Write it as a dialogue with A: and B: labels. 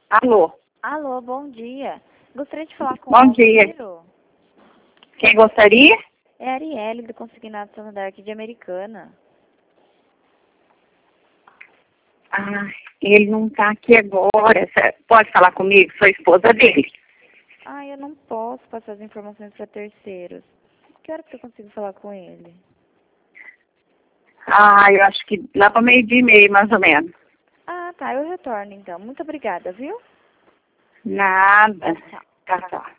A: Alô?
B: Alô, bom dia. Gostaria de falar com o
A: Bom dia.
B: Alciro.
A: Quem gostaria?
B: É a Arielle, do Consignado Santander, aqui de Americana.
A: Ah, ele não está aqui agora. Você pode falar comigo? Sou esposa dele.
B: Ah, eu não posso passar as informações para terceiros. Que hora que eu consigo falar com ele?
A: Ah, eu acho que lá para 12:30, mais ou menos.
B: Ah, tá, eu retorno então. Muito obrigada, viu?
A: Nada.
B: Tchau, tchau.
A: Tá, tá.